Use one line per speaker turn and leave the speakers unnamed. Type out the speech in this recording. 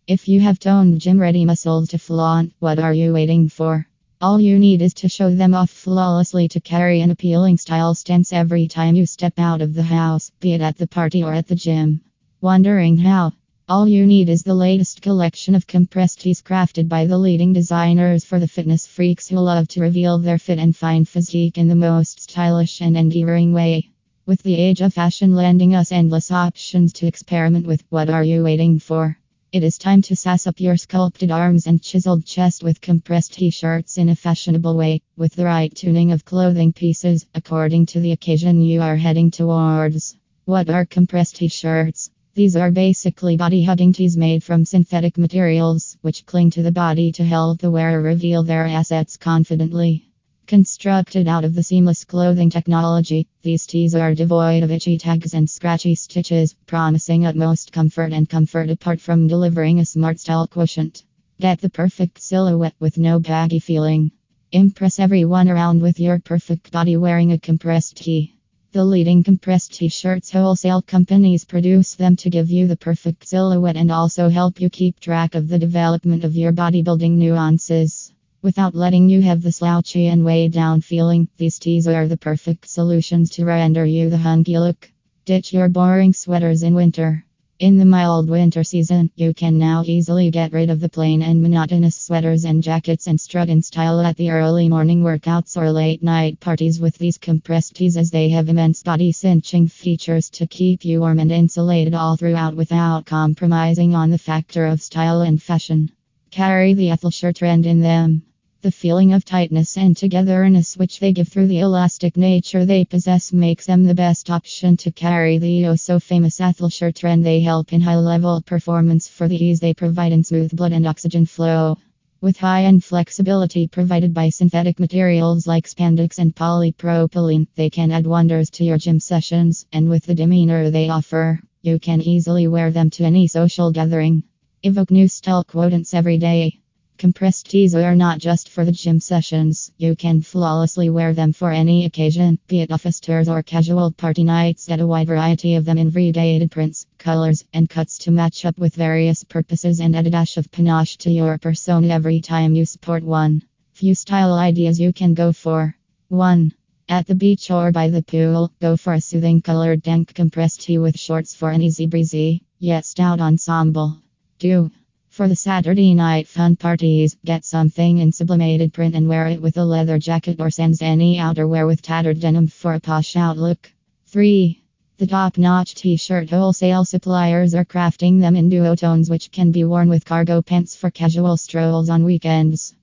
If you have toned gym-ready muscles to flaunt, what are you waiting for? All you need is to show them off flawlessly to carry an appealing style stance every time you step out of the house, be it at the party or at the gym. Wondering how? All you need is the latest collection of compressed tees crafted by the leading designers for the fitness freaks who love to reveal their fit and fine physique in the most stylish and endearing way. With the age of fashion lending us endless options to experiment with, what are you waiting for? It is time to sass up your sculpted arms and chiseled chest with compressed t-shirts in a fashionable way, with the right tuning of clothing pieces, according to the occasion you are heading towards. What are compressed t-shirts? These are basically body-hugging tees made from synthetic materials, which cling to the body to help the wearer reveal their assets confidently. Constructed out of the seamless clothing technology, these tees are devoid of itchy tags and scratchy stitches, promising utmost comfort apart from delivering a smart style quotient. Get the perfect silhouette with no baggy feeling. Impress everyone around with your perfect body wearing a compressed tee. The leading compressed t-shirts wholesale companies produce them to give you the perfect silhouette and also help you keep track of the development of your bodybuilding nuances. Without letting you have the slouchy and weighed down feeling, these tees are the perfect solutions to render you the hunky look. Ditch your boring sweaters in winter. In the mild winter season, you can now easily get rid of the plain and monotonous sweaters and jackets and strut in style at the early morning workouts or late night parties with these compressed tees, as they have immense body cinching features to keep you warm and insulated all throughout without compromising on the factor of style and fashion. Carry the athleisure trend in them. The feeling of tightness and togetherness which they give through the elastic nature they possess makes them the best option to carry the oh-so-famous athleisure trend. They help in high-level performance for the ease they provide in smooth blood and oxygen flow. With high-end flexibility provided by synthetic materials like spandex and polypropylene, they can add wonders to your gym sessions, and with the demeanor they offer, you can easily wear them to any social gathering. Evoke new style quotants every day. Compressed tees are not just for the gym sessions. You can flawlessly wear them for any occasion, be it office tours or casual party nights. Get a wide variety of them in variegated prints, colors, and cuts to match up with various purposes and add a dash of panache to your persona every time you sport one. Few style ideas you can go for. 1. At the beach or by the pool, go for a soothing colored dank compressed tee with shorts for an easy breezy, yet stout ensemble. 2. For the Saturday night fun parties, get something in sublimated print and wear it with a leather jacket or sans any outerwear with tattered denim for a posh outlook. 3. The top-notch t-shirt wholesale suppliers are crafting them in duotones which can be worn with cargo pants for casual strolls on weekends.